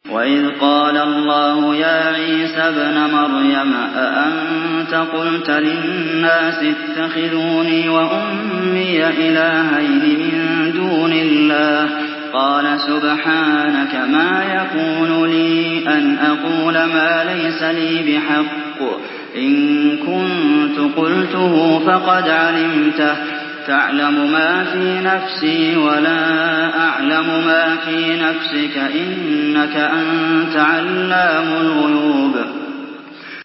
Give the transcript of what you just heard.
وَإِذْ قَالَ اللَّهُ يَا عِيسَى ابْنَ مَرْيَمَ أَأَنتَ قُلْتَ لِلنَّاسِ اتَّخِذُونِي وَأُمِّيَ إِلَٰهَيْنِ مِن دُونِ اللَّهِ ۖ قَالَ سُبْحَانَكَ مَا يَكُونُ لِي أَنْ أَقُولَ مَا لَيْسَ لِي بِحَقٍّ ۚ إِن كُنتُ قُلْتُهُ فَقَدْ عَلِمْتَهُ ۚ تَعْلَمُ مَا فِي نَفْسِي وَلَا أَعْلَمُ مَا فِي نَفْسِكَ ۚ إِنَّكَ أَنتَ عَلَّامُ الْغُيُوبِ